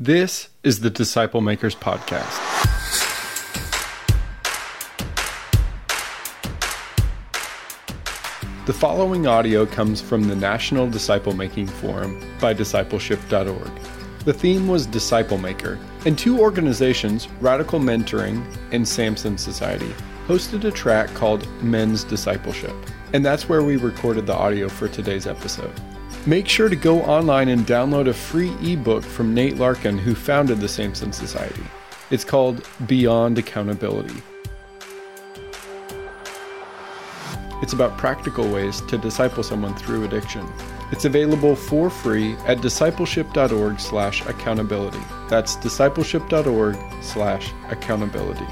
This is the Disciple Makers Podcast. The following audio comes from the National Disciple Making Forum by discipleship.org. The theme was Disciple Maker, and two organizations, Radical Mentoring and Samson Society, hosted a track called Men's Discipleship. And that's where we recorded the audio for today's episode. Make sure to go online and download a free ebook from Nate Larkin, who founded the Samson Society. It's called Beyond Accountability. It's about practical ways to disciple someone through addiction. It's available for free at discipleship.org/accountability. That's discipleship.org/accountability.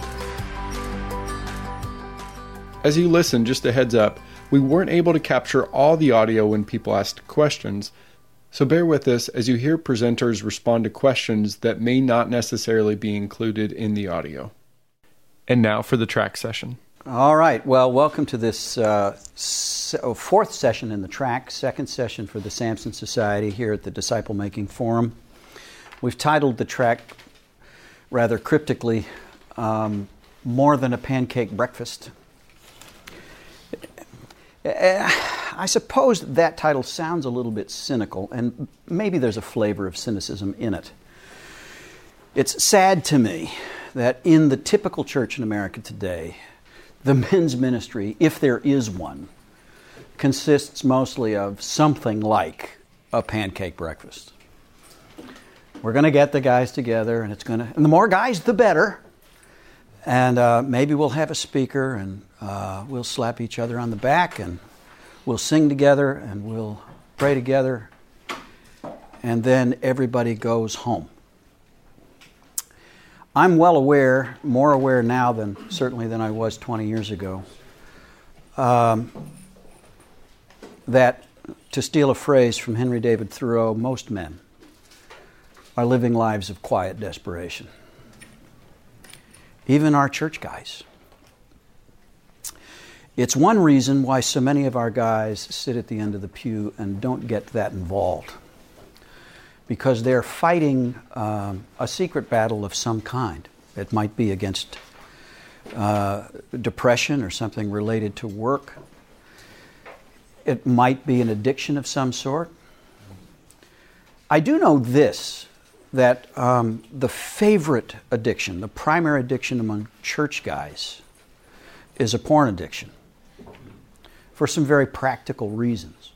As you listen, just a heads up, we weren't able to capture all the audio when people asked questions, so bear with us as you hear presenters respond to questions that may not necessarily be included in the audio. And now for the track session. All right. Well, welcome to this fourth session in the track, second session for the Samson Society here at the Disciple Making Forum. We've titled the track rather cryptically, More Than a Pancake Breakfast. I suppose that title sounds a little bit cynical, and maybe there's a flavor of cynicism in it. It's sad to me that in the typical church in America today, the men's ministry, if there is one, consists mostly of something like a pancake breakfast. We're going to get the guys together, and the more guys, the better. And maybe we'll have a speaker, and we'll slap each other on the back, and we'll sing together, and we'll pray together, and then everybody goes home. I'm well aware, more aware now than I was 20 years ago, that, to steal a phrase from Henry David Thoreau, most men are living lives of quiet desperation. Even our church guys. It's one reason why so many of our guys sit at the end of the pew and don't get that involved. Because they're fighting a secret battle of some kind. It might be against depression or something related to work. It might be an addiction of some sort. I do know this, that the favorite addiction, the primary addiction among church guys, is a porn addiction for some very practical reasons.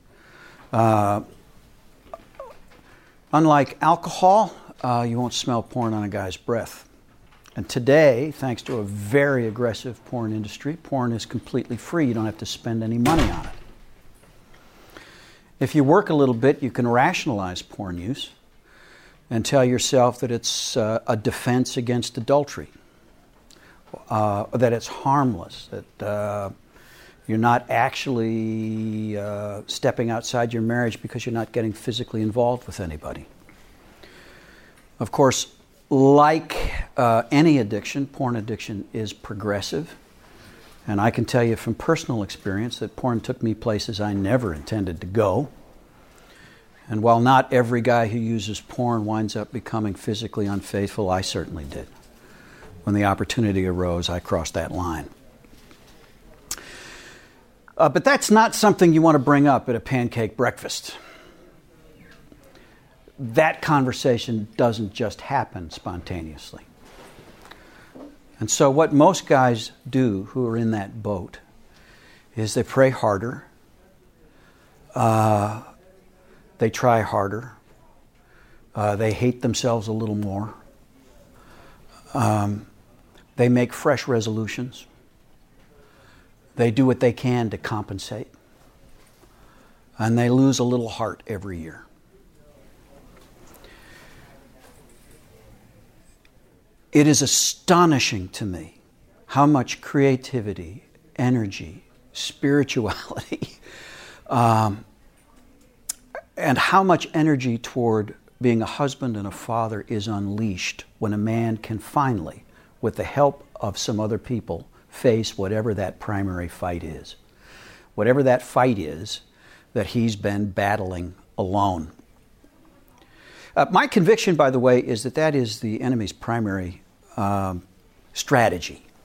Unlike alcohol, you won't smell porn on a guy's breath. And today, thanks to a very aggressive porn industry, porn is completely free. You don't have to spend any money on it. If you work a little bit, you can rationalize porn use and tell yourself that it's a defense against adultery, that it's harmless, that you're not actually stepping outside your marriage because you're not getting physically involved with anybody. Of course, like any addiction, porn addiction is progressive. And I can tell you from personal experience that porn took me places I never intended to go. And while not every guy who uses porn winds up becoming physically unfaithful, I certainly did. When the opportunity arose, I crossed that line. But that's not something you want to bring up at a pancake breakfast. That conversation doesn't just happen spontaneously. And so what most guys do who are in that boat is they pray harder, they try harder, they hate themselves a little more, they make fresh resolutions. They do what they can to compensate. And they lose a little heart every year. It is astonishing to me how much creativity, energy, spirituality, and how much energy toward being a husband and a father is unleashed when a man can finally, with the help of some other people, face whatever that primary fight is. Whatever that fight is that he's been battling alone. My conviction, by the way, is that is the enemy's primary strategy.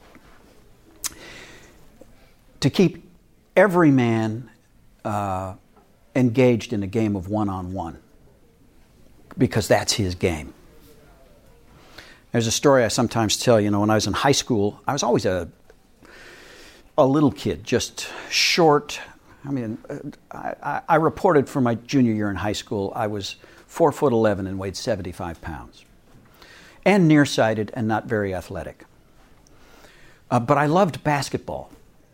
To keep every man engaged in a game of one-on-one, because that's his game. There's a story I sometimes tell, when I was in high school, I was always a little kid, just short. I mean, I reported for my junior year in high school, I was 4'11" and weighed 75 pounds. And nearsighted and not very athletic. But I loved basketball.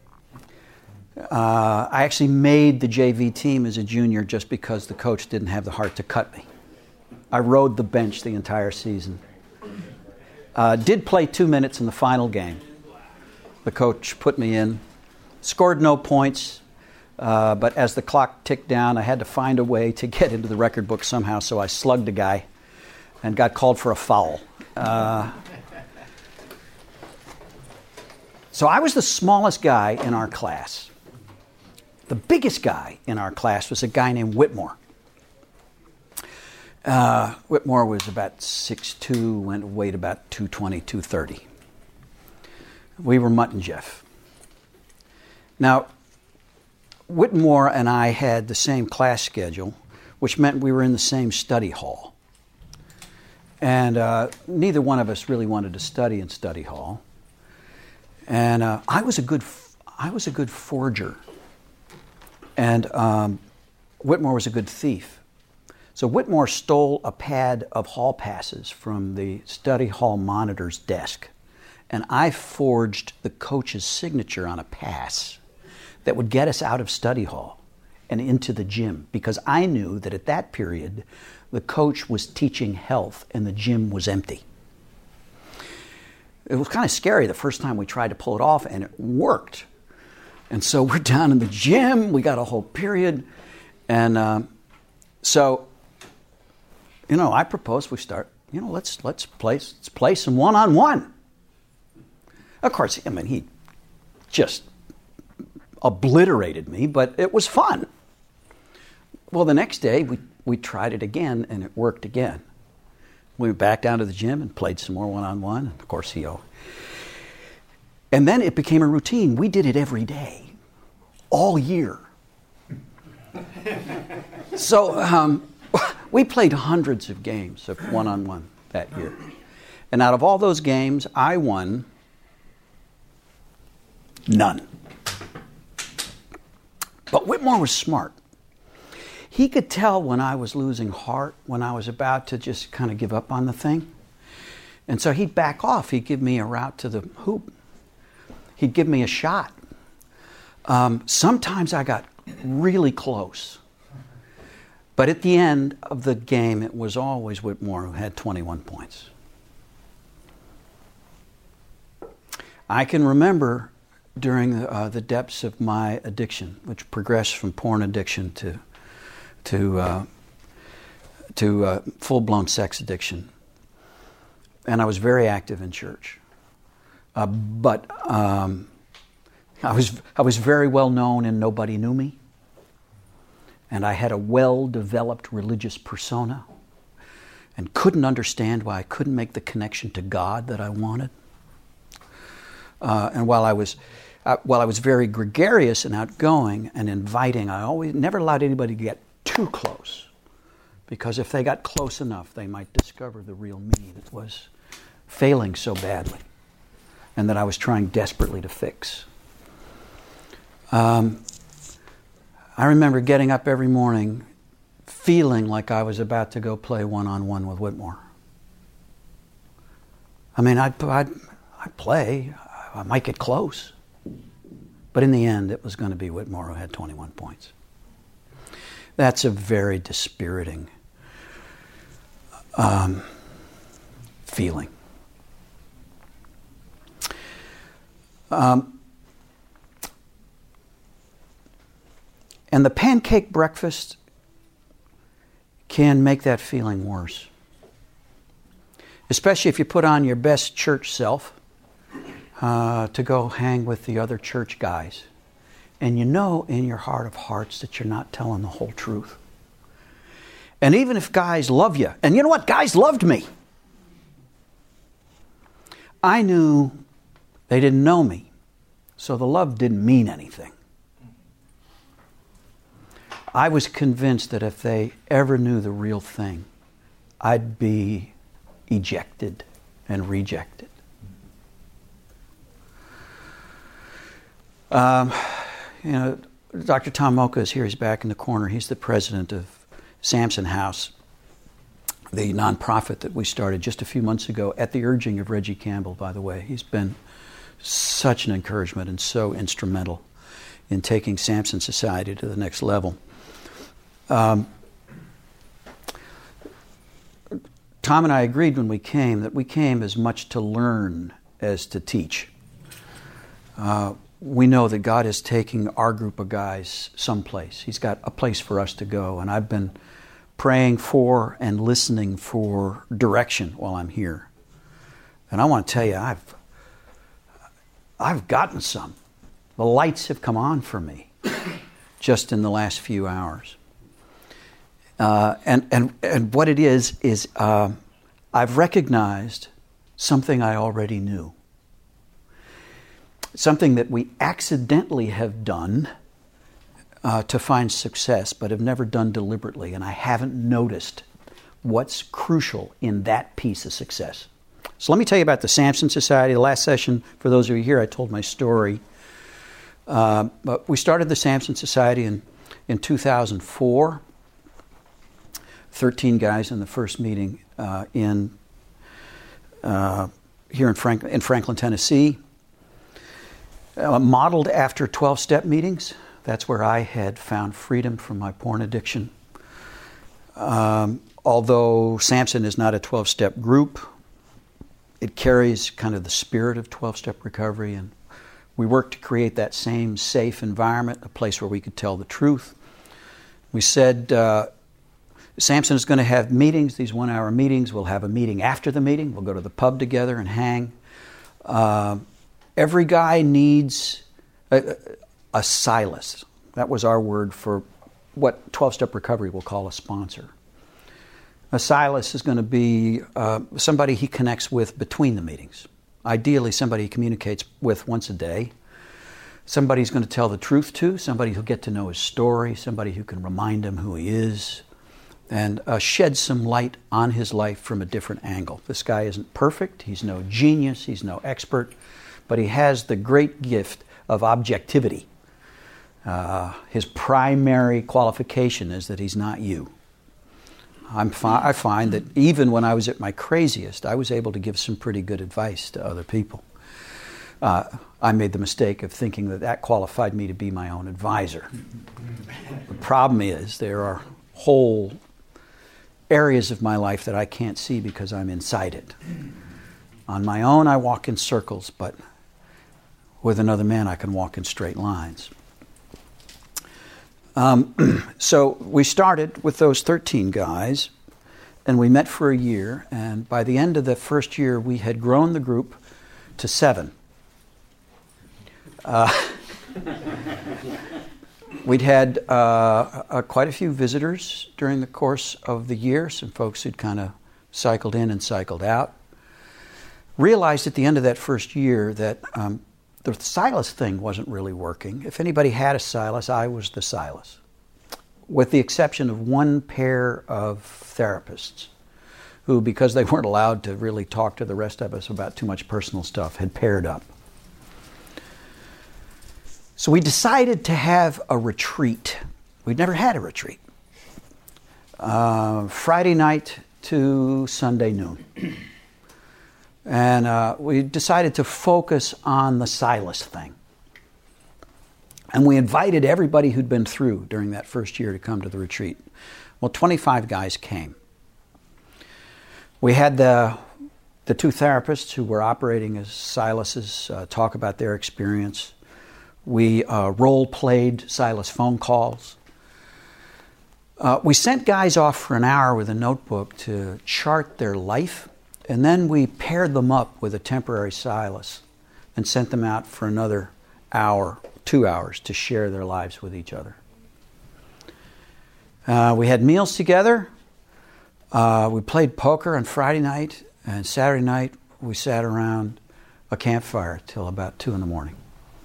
I actually made the JV team as a junior just because the coach didn't have the heart to cut me. I rode the bench the entire season. Did play 2 minutes in the final game. The coach put me in. Scored no points, but as the clock ticked down, I had to find a way to get into the record book somehow, so I slugged a guy and got called for a foul. So I was the smallest guy in our class. The biggest guy in our class was a guy named Whitmore. Whitmore was about 6'2", weighed about 220, 230. We were Mutt and Jeff. Now, Whitmore and I had the same class schedule, which meant we were in the same study hall. And neither one of us really wanted to study in study hall. And I was a good forger. And Whitmore was a good thief. So Whitmore stole a pad of hall passes from the study hall monitor's desk. And I forged the coach's signature on a pass that would get us out of study hall and into the gym, because I knew that at that period, the coach was teaching health and the gym was empty. It was kind of scary the first time we tried to pull it off, and it worked. And so we're down in the gym, we got a whole period, and I proposed we start, let's play some one-on-one. Of course, he just obliterated me, but it was fun. Well, the next day, we tried it again, and it worked again. We went back down to the gym and played some more one-on-one. Of course, and then it became a routine. We did it every day, all year. So we played hundreds of games of one-on-one that year. And out of all those games, I won none. But Whitmore was smart. He could tell when I was losing heart, when I was about to just kind of give up on the thing. And so he'd back off. He'd give me a route to the hoop. He'd give me a shot. Sometimes I got really close. But at the end of the game, it was always Whitmore who had 21 points. I can remember during the depths of my addiction, which progressed from porn addiction to full-blown sex addiction. And I was very active in church. But I was very well known and nobody knew me. And I had a well-developed religious persona and couldn't understand why I couldn't make the connection to God that I wanted. And while I was very gregarious and outgoing and inviting, I never allowed anybody to get too close, because if they got close enough, they might discover the real me that was failing so badly and that I was trying desperately to fix. I remember getting up every morning feeling like I was about to go play one-on-one with Whitmore. I mean, I'd play, I might get close, but in the end, it was going to be Whitmore who had 21 points. That's a very dispiriting feeling. And the pancake breakfast can make that feeling worse. Especially if you put on your best church self to go hang with the other church guys. And you know in your heart of hearts that you're not telling the whole truth. And even if guys love you, and you know what? Guys loved me. I knew they didn't know me, so the love didn't mean anything. I was convinced that if they ever knew the real thing, I'd be ejected and rejected. Dr. Tom Mocha is here. He's back in the corner. He's the president of Samson House, the nonprofit that we started just a few months ago at the urging of Reggie Campbell, by the way. He's been such an encouragement and so instrumental in taking Samson Society to the next level. Tom and I agreed when we came that we came as much to learn as to teach. We know that God is taking our group of guys someplace. He's got a place for us to go, and I've been praying for and listening for direction while I'm here. And I want to tell you, I've gotten some. The lights have come on for me just in the last few hours. And what it is I've recognized something I already knew. Something that we accidentally have done to find success, but have never done deliberately, and I haven't noticed what's crucial in that piece of success. So let me tell you about the Samson Society. The last session, for those of you here, I told my story. But we started the Samson Society in 2004. 13 guys in the first meeting here in Franklin, Tennessee. Modeled after 12-step meetings. That's where I had found freedom from my porn addiction. Although Samson is not a 12-step group, it carries kind of the spirit of 12-step recovery, and we work to create that same safe environment, a place where we could tell the truth. We said Samson is going to have meetings, these 1-hour meetings. We'll have a meeting after the meeting. We'll go to the pub together and hang. Every guy needs a Silas. That was our word for what 12-step recovery will call a sponsor. A Silas is going to be somebody he connects with between the meetings. Ideally, somebody he communicates with once a day. Somebody he's going to tell the truth to, somebody who'll get to know his story, somebody who can remind him who he is, and shed some light on his life from a different angle. This guy isn't perfect. He's no genius. He's no expert. But he has the great gift of objectivity. His primary qualification is that he's not you. I find that even when I was at my craziest, I was able to give some pretty good advice to other people. I made the mistake of thinking that qualified me to be my own advisor. The problem is there are whole areas of my life that I can't see because I'm inside it. On my own, I walk in circles, but with another man, I can walk in straight lines. So we started with those 13 guys, and we met for a year, and by the end of the first year, we had grown the group to 7. We'd had quite a few visitors during the course of the year, some folks who'd kind of cycled in and cycled out. Realized at the end of that first year that the Silas thing wasn't really working. If anybody had a Silas, I was the Silas, with the exception of one pair of therapists who, because they weren't allowed to really talk to the rest of us about too much personal stuff, had paired up. So we decided to have a retreat. We'd never had a retreat. Friday night to Sunday noon. And we decided to focus on the Silas thing. And we invited everybody who'd been through during that first year to come to the retreat. Well, 25 guys came. We had the 2 therapists who were operating as Silases talk about their experience. We role-played Silas phone calls. We sent guys off for an hour with a notebook to chart their life. And then we paired them up with a temporary Silas and sent them out for another hour, 2 hours, to share their lives with each other. We had meals together. We played poker on Friday night, and Saturday night we sat around a campfire till about 2 in the morning.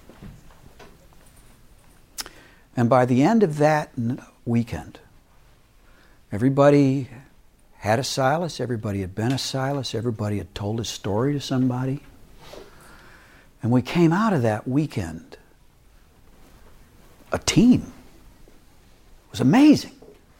And by the end of that weekend, everybody had a Silas, everybody had been a Silas, everybody had told his story to somebody. And we came out of that weekend a team. It was amazing.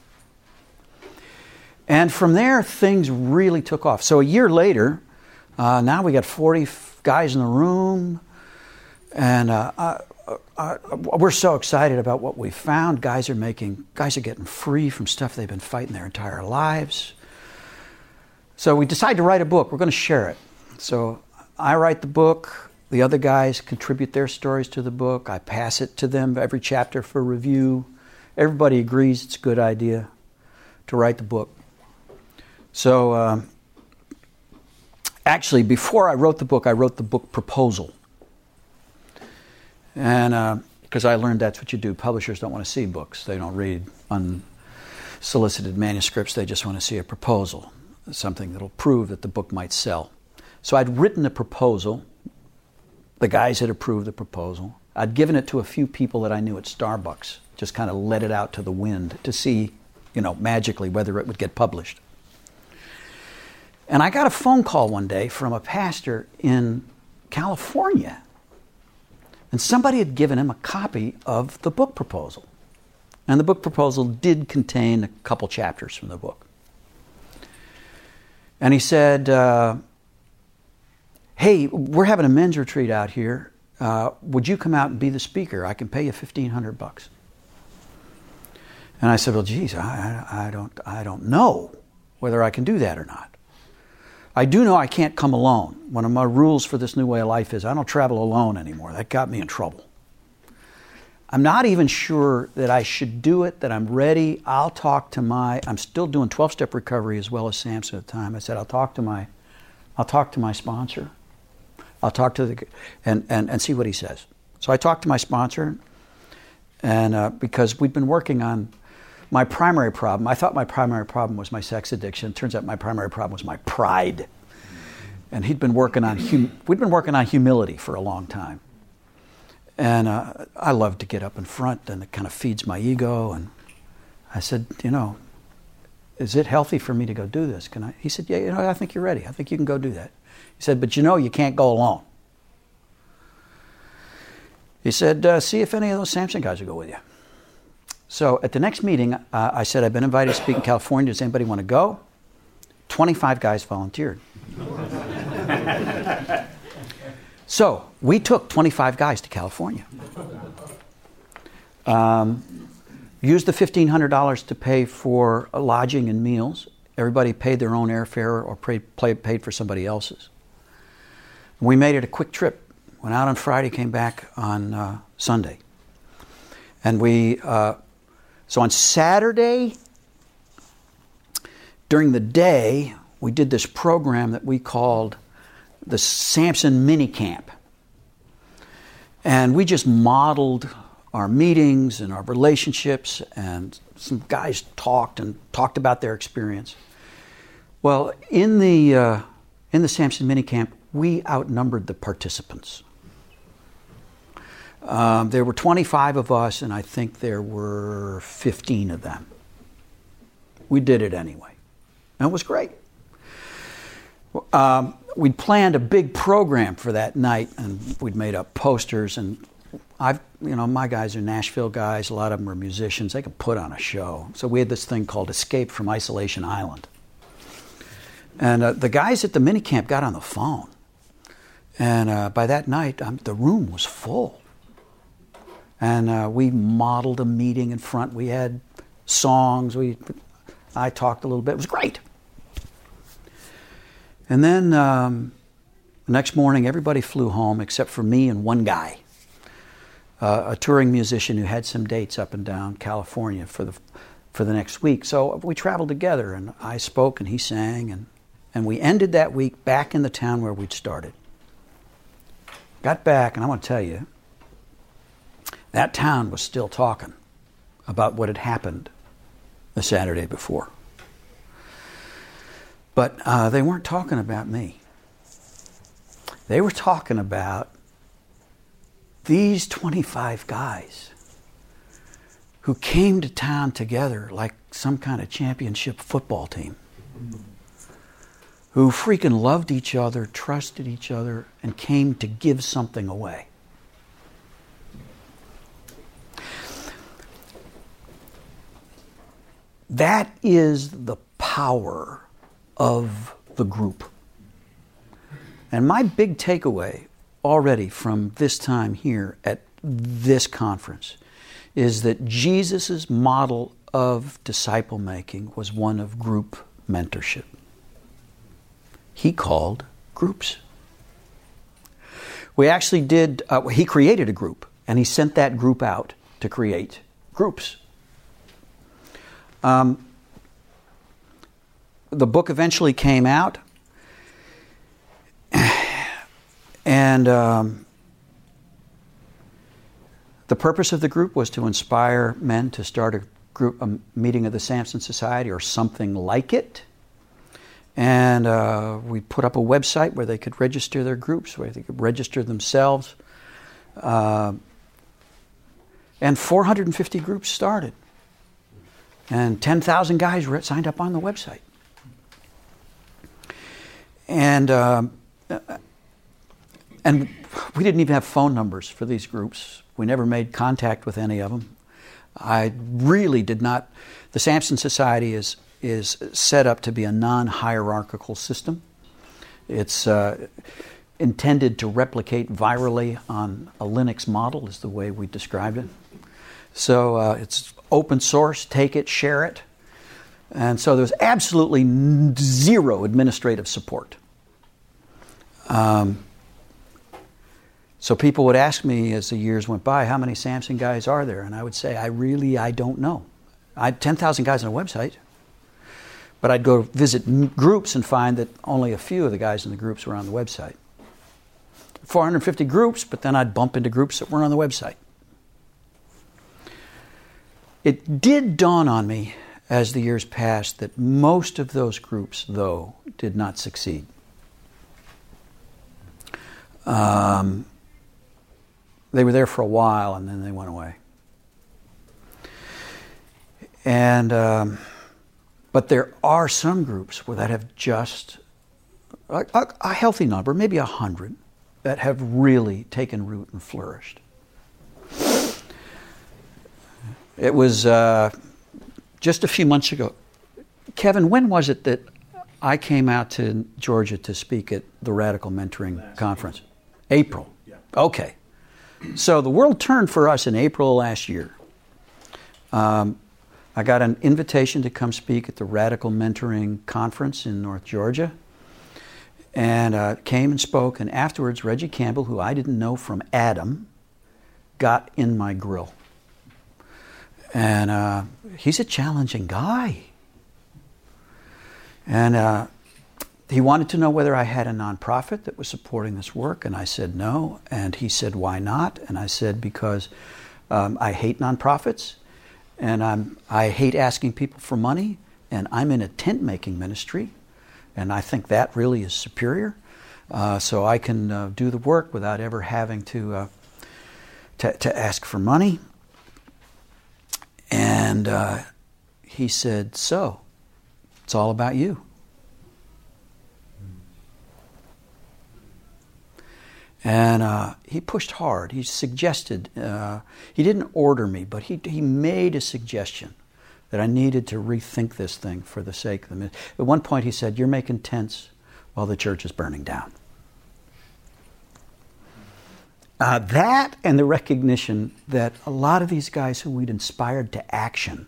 And from there, things really took off. So a year later, now we got 40 guys in the room, and we're so excited about what we found. Guys are getting free from stuff they've been fighting their entire lives. So we decided to write a book. We're going to share it. So I write the book. The other guys contribute their stories to the book. I pass it to them every chapter for review. Everybody agrees it's a good idea to write the book. So actually, before I wrote the book proposal. And because I learned that's what you do. Publishers don't want to see books. They don't read unsolicited manuscripts. They just want to see a proposal, something that'll prove that the book might sell. So I'd written a proposal. The guys had approved the proposal. I'd given it to a few people that I knew at Starbucks, just kind of let it out to the wind to see, magically whether it would get published. And I got a phone call one day from a pastor in California. And somebody had given him a copy of the book proposal. And the book proposal did contain a couple chapters from the book. And he said, hey, we're having a men's retreat out here. Would you come out and be the speaker? I can pay you $1,500. And I said, well, geez, I don't know whether I can do that or not. I do know I can't come alone. One of my rules for this new way of life is I don't travel alone anymore. That got me in trouble. I'm not even sure that I should do it, that I'm ready. I'm still doing 12-step recovery as well as Samson at the time. I said, I'll talk to my sponsor. I'll talk to and see what he says. So I talked to my sponsor, and because we'd been working on my primary problem. I thought my primary problem was my sex addiction. It turns out my primary problem was my pride. And we'd been working on humility for a long time. And I love to get up in front, and it kind of feeds my ego. And I said, is it healthy for me to go do this? Can I? He said, yeah, I think you're ready. I think you can go do that. He said, but you can't go alone. He said, see if any of those Samson guys will go with you. So at the next meeting, I said, I've been invited to speak in California. Does anybody want to go? 25 guys volunteered. So we took 25 guys to California. Used the $1,500 to pay for lodging and meals. Everybody paid their own airfare or paid for somebody else's. We made it a quick trip. Went out on Friday, came back on Sunday. And so on Saturday, during the day, we did this program that we called the Samson Mini Camp. And we just modeled our meetings and our relationships, and some guys talked about their experience. Well, in the Samson Mini Camp, we outnumbered the participants. There were 25 of us, and I think there were 15 of them. We did it anyway. And it was great. We'd planned a big program for that night, and we'd made up posters. And my guys are Nashville guys. A lot of them are musicians. They could put on a show. So we had this thing called Escape from Isolation Island. And the guys at the minicamp got on the phone. And by that night, the room was full. And we modeled a meeting in front. We had songs. I talked a little bit. It was great. And then the next morning, everybody flew home except for me and one guy, a touring musician who had some dates up and down California for the next week. So we traveled together, and I spoke and he sang, and we ended that week back in the town where we'd started. Got back, and I want to tell you, that town was still talking about what had happened the Saturday before. But they weren't talking about me. They were talking about these 25 guys who came to town together like some kind of championship football team, who freaking loved each other, trusted each other, and came to give something away. That is the power of the group. And my big takeaway already from this time here at this conference is that Jesus' model of disciple making was one of group mentorship. He called groups. We actually did, he created a group, and he sent that group out to create groups. The book eventually came out, and the purpose of the group was to inspire men to start a meeting of the Samson Society or something like it. And we put up a website where they could register their groups, where they could register themselves. And 450 groups started. And 10,000 guys signed up on the website. And we didn't even have phone numbers for these groups. We never made contact with any of them. I really did not. The Samson Society is set up to be a non-hierarchical system. It's intended to replicate virally on a Linux model, is the way we described it. So it's open source, take it, share it. And so there's absolutely zero administrative support. So people would ask me as the years went by, how many Samson guys are there? And I would say, I don't know. I had 10,000 guys on a website. But I'd go visit groups and find that only a few of the guys in the groups were on the website. 450 groups, but then I'd bump into groups that weren't on the website. It did dawn on me as the years passed that most of those groups, though, did not succeed. They were there for a while and then they went away. And but there are some groups that have just a healthy number, maybe 100, that have really taken root and flourished. It was just a few months ago. Kevin, when was it that I came out to Georgia to speak at the Radical Mentoring Conference? April. Yeah. Okay. So the world turned for us in April last year. I got an invitation to come speak at the Radical Mentoring Conference in North Georgia. And came and spoke. And afterwards, Reggie Campbell, who I didn't know from Adam, got in my grill. And he's a challenging guy. And he wanted to know whether I had a nonprofit that was supporting this work. And I said no. And he said, why not? And I said, because I hate nonprofits. And I hate asking people for money. And I'm in a tent-making ministry. And I think that really is superior. So I can do the work without ever having to ask for money. And he said, so, it's all about you. And he pushed hard. He suggested, he didn't order me, but he made a suggestion that I needed to rethink this thing for the sake of the ministry. At one point he said, you're making tents while the church is burning down. That and the recognition that a lot of these guys who we'd inspired to action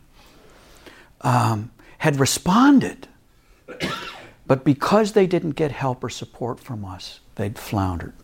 had responded. But because they didn't get help or support from us, they'd floundered.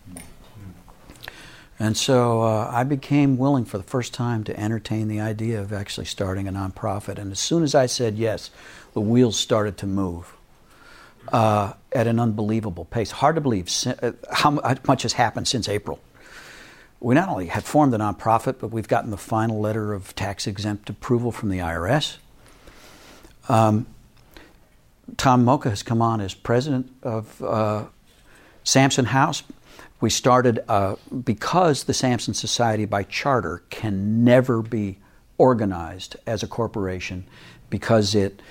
And so I became willing for the first time to entertain the idea of actually starting a nonprofit. And as soon as I said yes, the wheels started to move at an unbelievable pace. Hard to believe how much has happened since April. We not only have formed the nonprofit, but we've gotten the final letter of tax-exempt approval from the IRS. Tom Mocha has come on as president of Samson House. We started because the Samson Society by charter can never be organized as a corporation because it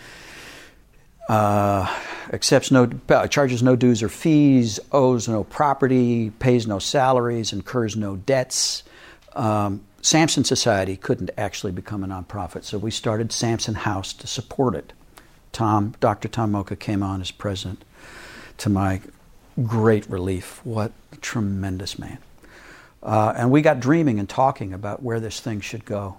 charges no dues or fees, owes no property, pays no salaries, incurs no debts. Samson Society couldn't actually become a nonprofit, so we started Samson House to support it. Dr. Tom Mocha came on as president, to my great relief. What a tremendous man. And we got dreaming and talking about where this thing should go.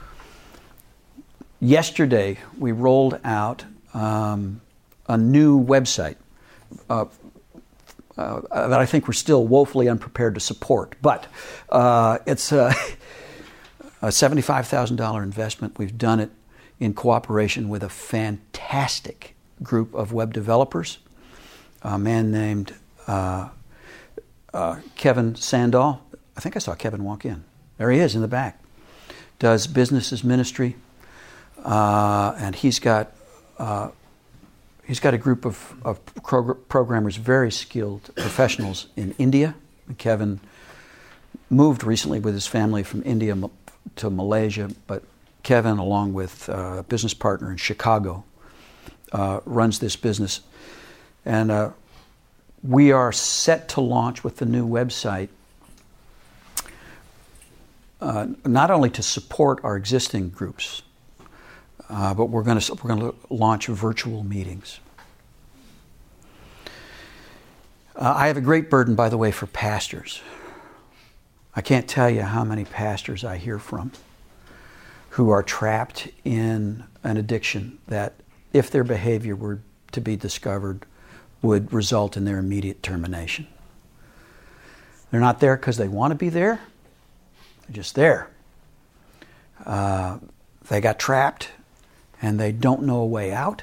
Yesterday, we rolled out a new website that I think we're still woefully unprepared to support. But it's a $75,000 investment. We've done it in cooperation with a fantastic group of web developers. A man named Kevin Sandall. I think I saw Kevin walk in. There he is in the back. Does business as ministry. And he's got a group of programmers, very skilled professionals in India. Kevin moved recently with his family from India to Malaysia, but Kevin, along with a business partner in Chicago, runs this business. And we are set to launch with the new website, not only to support our existing groups, but we're going to launch virtual meetings. I have a great burden, by the way, for pastors. I can't tell you how many pastors I hear from who are trapped in an addiction that, if their behavior were to be discovered, would result in their immediate termination. They're not there because they want to be there. They're just there. They got trapped and they don't know a way out.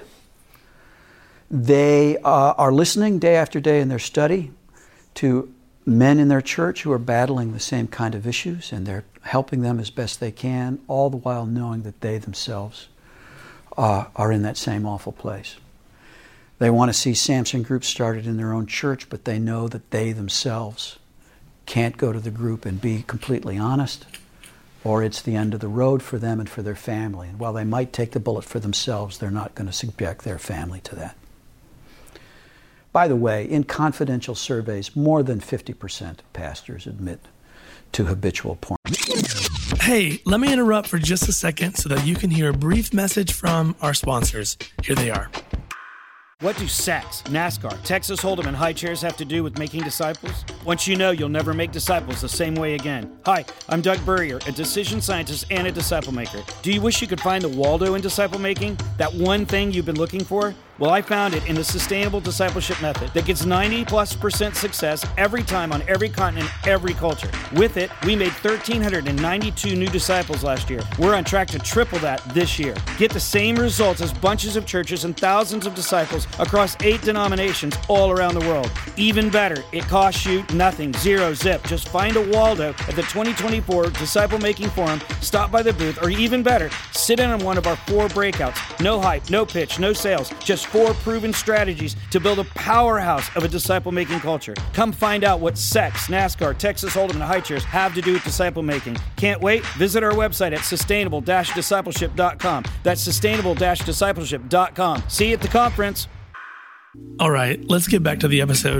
They are listening day after day in their study to men in their church who are battling the same kind of issues, and they're helping them as best they can, all the while knowing that they themselves are in that same awful place. They want to see Samson groups started in their own church, but they know that they themselves can't go to the group and be completely honest, or it's the end of the road for them and for their family. And while they might take the bullet for themselves, they're not going to subject their family to that. By the way, in confidential surveys, more than 50% of pastors admit to habitual porn. Hey, let me interrupt for just a second so that you can hear a brief message from our sponsors. Here they are. What do SACS, NASCAR, Texas Hold'em, and high chairs have to do with making disciples? Once you know, you'll never make disciples the same way again. Hi, I'm Doug Burrier, a decision scientist and a disciple maker. Do you wish you could find a Waldo in disciple making? That one thing you've been looking for? Well, I found it in the Sustainable Discipleship Method that gets 90+% success every time on every continent, every culture. With it, we made 1,392 new disciples last year. We're on track to triple that this year. Get the same results as bunches of churches and thousands of disciples across 8 denominations all around the world. Even better, it costs you nothing, zero, zip. Just find a Waldo at the 2024 Disciple Making Forum, stop by the booth, or even better, sit in on one of our 4 breakouts. No hype, no pitch, no sales, just 4 proven strategies to build a powerhouse of a disciple-making culture. Come find out what SEX, NASCAR, Texas Hold'em, and high chairs have to do with disciple-making. Can't wait? Visit our website at sustainable-discipleship.com. That's sustainable-discipleship.com. See you at the conference. All right, let's get back to the episode.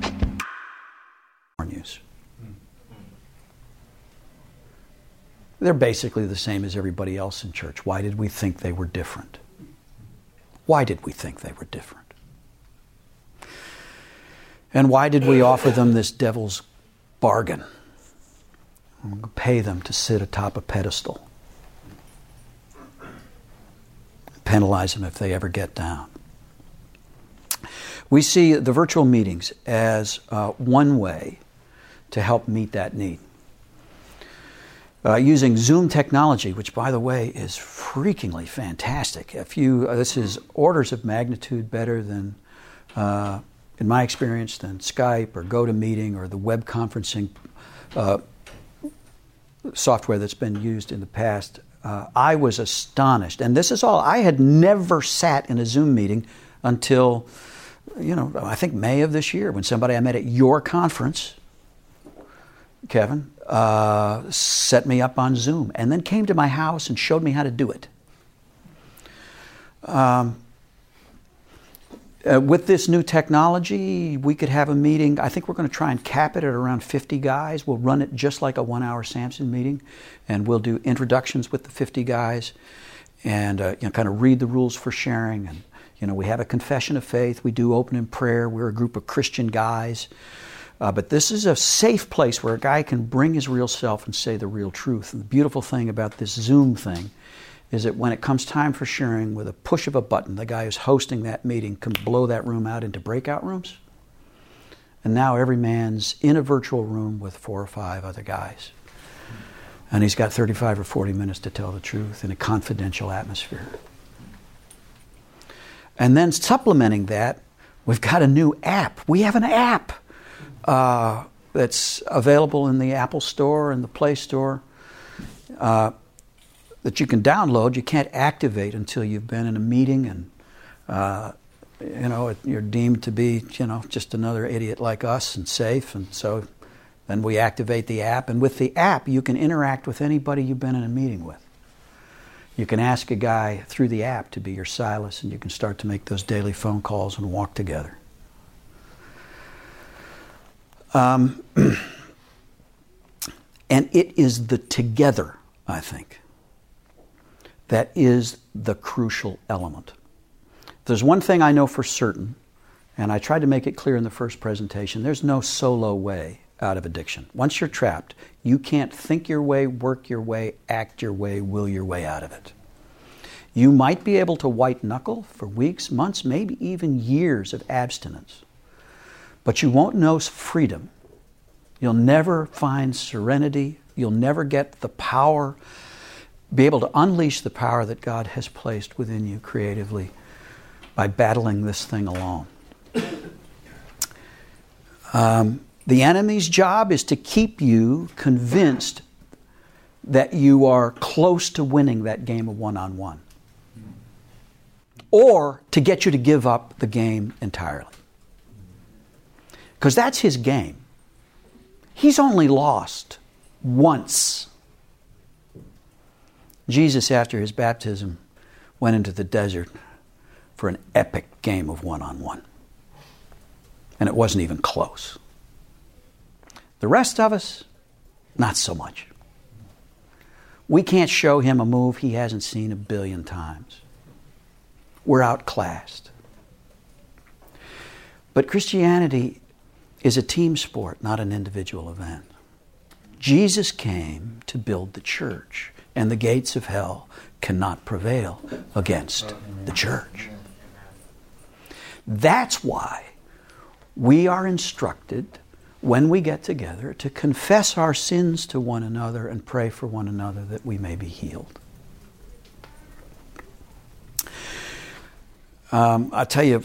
They're basically the same as everybody else in church. Why did we think they were different? Why did we think they were different? And why did we offer them this devil's bargain? We're going to pay them to sit atop a pedestal. Penalize them if they ever get down. We see the virtual meetings as one way to help meet that need. Using Zoom technology, which, by the way, is freakingly fantastic. This is orders of magnitude better than, in my experience, than Skype or GoToMeeting or the web conferencing software that's been used in the past. I was astonished, and this is all. I had never sat in a Zoom meeting until, I think May of this year, when somebody I met at your conference, Kevin, set me up on Zoom and then came to my house and showed me how to do it. With this new technology, we could have a meeting. I think we're going to try and cap it at around 50 guys. We'll run it just like a 1-hour Samson meeting, and we'll do introductions with the 50 guys and kind of read the rules for sharing. And we have a confession of faith. We do open in prayer. We're a group of Christian guys. But this is a safe place where a guy can bring his real self and say the real truth. And the beautiful thing about this Zoom thing is that when it comes time for sharing, with a push of a button, the guy who's hosting that meeting can blow that room out into breakout rooms. And now every man's in a virtual room with 4 or 5 other guys. And he's got 35 or 40 minutes to tell the truth in a confidential atmosphere. And then supplementing that, we've got a new app. We have an app that's available in the Apple Store and the Play Store. That you can download. You can't activate until you've been in a meeting and, you're deemed to be, just another idiot like us and safe. And so then we activate the app. And with the app, you can interact with anybody you've been in a meeting with. You can ask a guy through the app to be your Silas, and you can start to make those daily phone calls and walk together. And it is the together, I think, that is the crucial element. There's one thing I know for certain, and I tried to make it clear in the first presentation, there's no solo way out of addiction. Once you're trapped, you can't think your way, work your way, act your way, will your way out of it. You might be able to white knuckle for weeks, months, maybe even years of abstinence, but you won't know freedom. You'll never find serenity. You'll never get the power, be able to unleash the power that God has placed within you creatively by battling this thing alone. The enemy's job is to keep you convinced that you are close to winning that game of one-on-one, or to get you to give up the game entirely. Because that's his game. He's only lost once. Jesus, after his baptism, went into the desert for an epic game of one-on-one. And it wasn't even close. The rest of us, not so much. We can't show him a move he hasn't seen 1 billion times. We're outclassed. But Christianity is a team sport, not an individual event. Jesus came to build the church, and the gates of hell cannot prevail against the church. That's why we are instructed, when we get together, to confess our sins to one another and pray for one another that we may be healed. I'll tell you,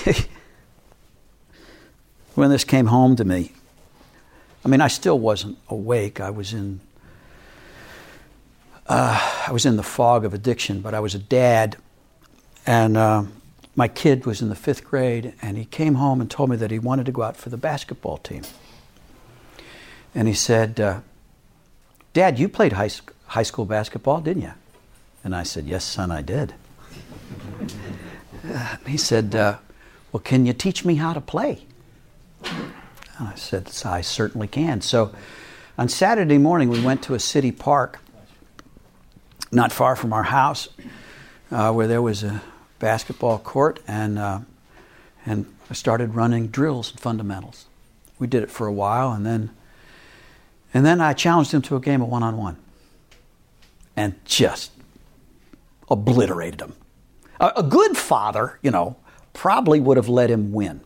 when this came home to me, I still wasn't awake. I was in the fog of addiction, but I was a dad, and my kid was in the 5th grade, and he came home and told me that he wanted to go out for the basketball team. And he said, Dad, you played high school basketball, didn't you? And I said, yes, son, I did. He said, well, can you teach me how to play? And I said, I certainly can. So on Saturday morning, we went to a city park not far from our house where there was a basketball court, and I started running drills and fundamentals. We did it for a while, and then I challenged him to a game of one-on-one and just obliterated him. A good father, probably would have let him win.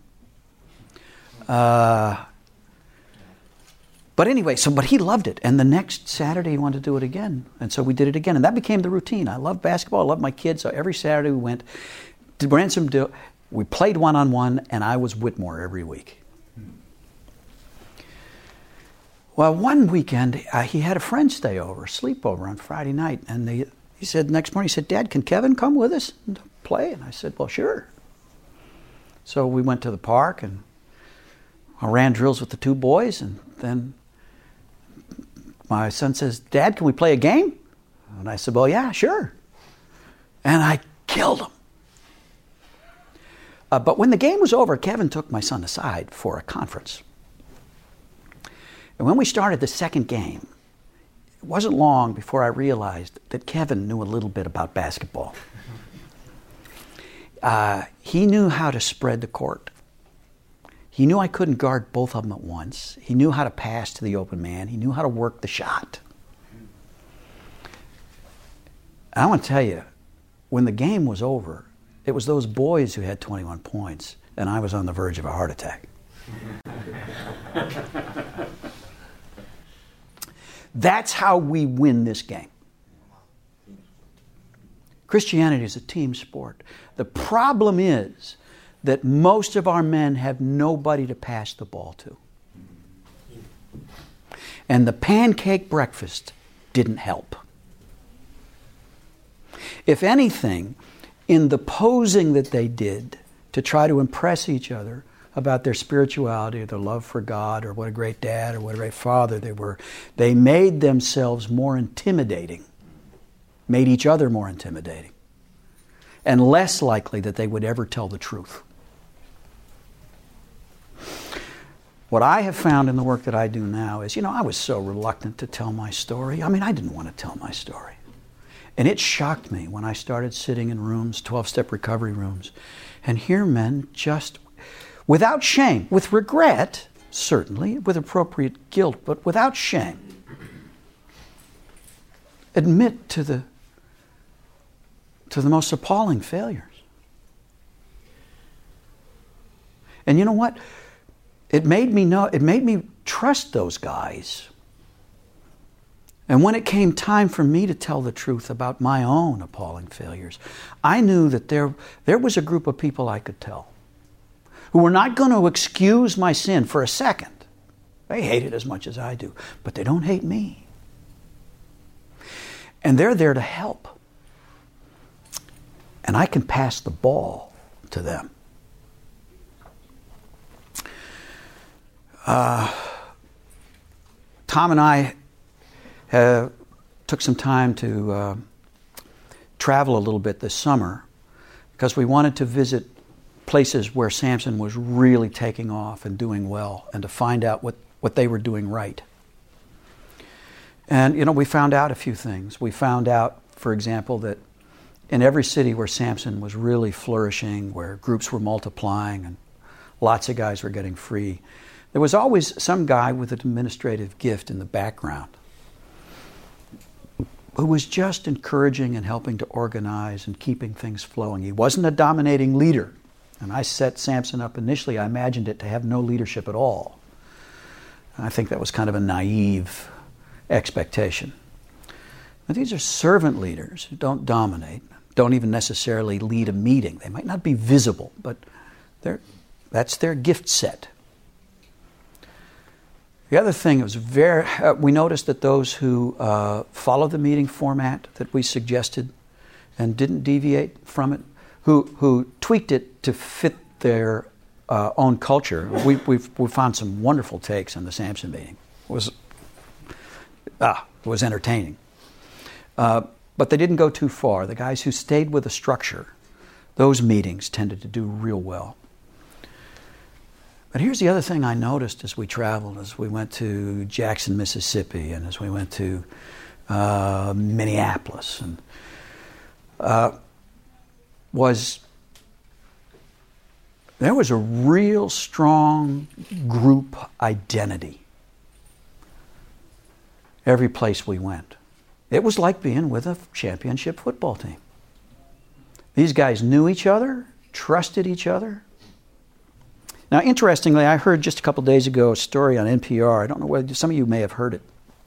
But anyway, but he loved it. And the next Saturday he wanted to do it again. And so we did it again. And that became the routine. I love basketball. I love my kids. So every Saturday we went to Ransom. We played one-on-one, and I was Whitmore every week. Well, one weekend he had a friend stay over, sleep over on Friday night. And he said, next morning, he said, Dad, can Kevin come with us and play? And I said, well, sure. So we went to the park and I ran drills with the two boys, and then my son says, "Dad, can we play a game?" And I said, "Well, yeah, sure." And I killed him. But when the game was over, Kevin took my son aside for a conference. And when we started the second game, it wasn't long before I realized that Kevin knew a little bit about basketball. He knew how to spread the court. He knew I couldn't guard both of them at once. He knew how to pass to the open man. He knew how to work the shot. I want to tell you, when the game was over, it was those boys who had 21 points, and I was on the verge of a heart attack. That's how we win this game. Christianity is a team sport. The problem is that most of our men have nobody to pass the ball to. And the pancake breakfast didn't help. If anything, in the posing that they did to try to impress each other about their spirituality or their love for God or what a great dad or what a great father they were, they made themselves more intimidating, made each other more intimidating, and less likely that they would ever tell the truth. What I have found in the work that I do now is, I was so reluctant to tell my story. I didn't want to tell my story. And it shocked me when I started sitting in rooms, 12-step recovery rooms, and hear men just, without shame, with regret, certainly, with appropriate guilt, but without shame, admit to the most appalling failures. And you know what? It made me trust those guys. And when it came time for me to tell the truth about my own appalling failures, I knew that there was a group of people I could tell who were not going to excuse my sin for a second. They hate it as much as I do, but they don't hate me. And they're there to help. And I can pass the ball to them. Tom and I took some time to travel a little bit this summer because we wanted to visit places where Samson was really taking off and doing well, and to find out what they were doing right. And, we found out a few things. We found out, for example, that in every city where Samson was really flourishing, where groups were multiplying and lots of guys were getting free, there was always some guy with an administrative gift in the background who was just encouraging and helping to organize and keeping things flowing. He wasn't a dominating leader. And I set Samson up initially, I imagined it to have no leadership at all. I think that was kind of a naive expectation. But these are servant leaders who don't dominate, don't even necessarily lead a meeting. They might not be visible, but that's their gift set. The other thing was we noticed that those who followed the meeting format that we suggested and didn't deviate from it, who tweaked it to fit their own culture. We found some wonderful takes on the Samson meeting. It was entertaining. But they didn't go too far. The guys who stayed with the structure, those meetings tended to do real well. But here's the other thing I noticed as we traveled, as we went to Jackson, Mississippi, and as we went to Minneapolis, and there was a real strong group identity every place we went. It was like being with a championship football team. These guys knew each other, trusted each other. Now, interestingly, I heard just a couple days ago a story on NPR. I don't know whether some of you may have heard it.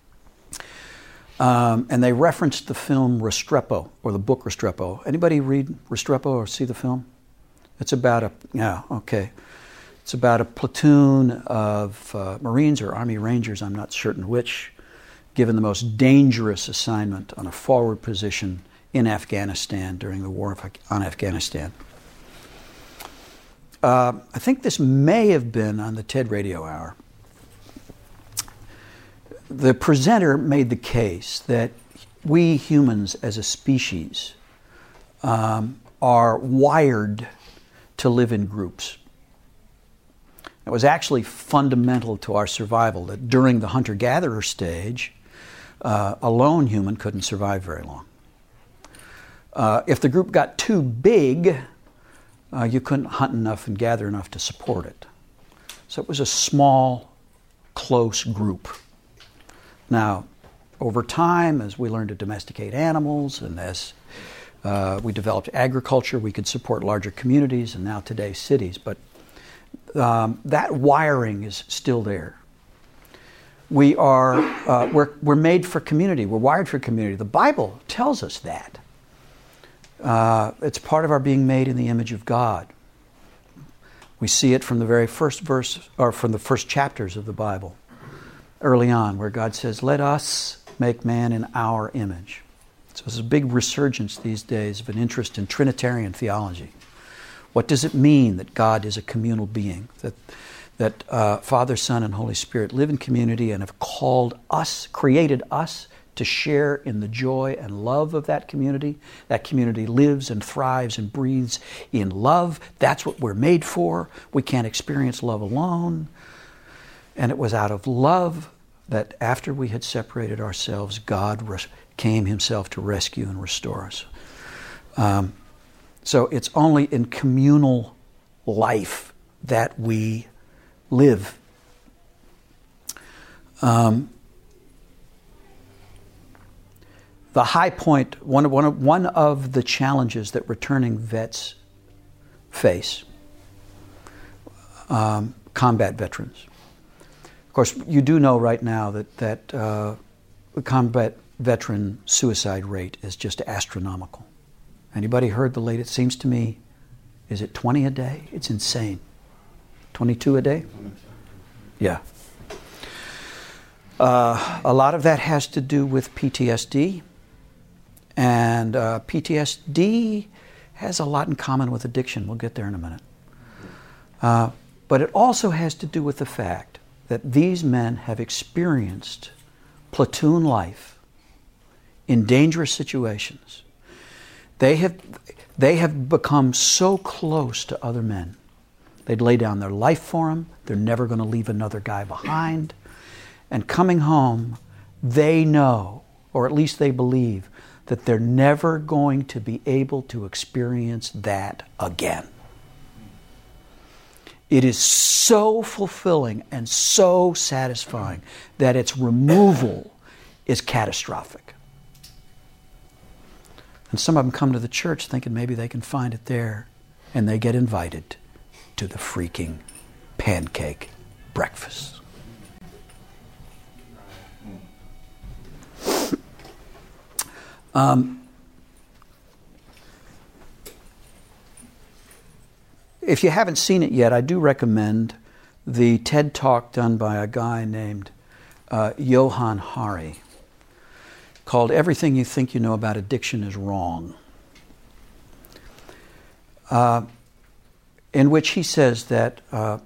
And they referenced the film Restrepo, or the book Restrepo. Anybody read Restrepo or see the film? It's about It's about a platoon of Marines or Army Rangers, I'm not certain which, given the most dangerous assignment on a forward position in Afghanistan during the war on Afghanistan. I think this may have been on the TED Radio Hour. The presenter made the case that we humans as a species are wired to live in groups. It was actually fundamental to our survival that during the hunter-gatherer stage, a lone human couldn't survive very long. If the group got too big, you couldn't hunt enough and gather enough to support it. So it was a small, close group. Now, over time, as we learned to domesticate animals and as we developed agriculture, we could support larger communities and now today cities. But that wiring is still there. We're made for community. We're wired for community. The Bible tells us that. It's part of our being made in the image of God. We see it from the very first verse, or from the first chapters of the Bible, early on, where God says, "Let us make man in our image." So there's a big resurgence these days of an interest in Trinitarian theology. What does it mean that God is a communal being? That Father, Son, and Holy Spirit live in community and have called us, created us to share in the joy and love of that community. That community lives and thrives and breathes in love. That's what we're made for. We can't experience love alone. And it was out of love that after we had separated ourselves, God came Himself to rescue and restore us. So it's only in communal life that we live. The high point, one of the challenges that returning vets face, combat veterans. Of course, you do know right now that the combat veteran suicide rate is just astronomical. Anybody heard the latest? It seems to me, is it 20 a day? It's insane. 22 a day? Yeah. A lot of that has to do with PTSD. And PTSD has a lot in common with addiction. We'll get there in a minute. But it also has to do with the fact that these men have experienced platoon life in dangerous situations. They have become so close to other men. They'd lay down their life for them. They're never going to leave another guy behind. And coming home, they know, or at least they believe, that they're never going to be able to experience that again. It is so fulfilling and so satisfying that its removal is catastrophic. And some of them come to the church thinking maybe they can find it there, and they get invited to the freaking pancake breakfast. If you haven't seen it yet, I do recommend the TED Talk done by a guy named Johann Hari called "Everything You Think You Know About Addiction Is Wrong," in which he says that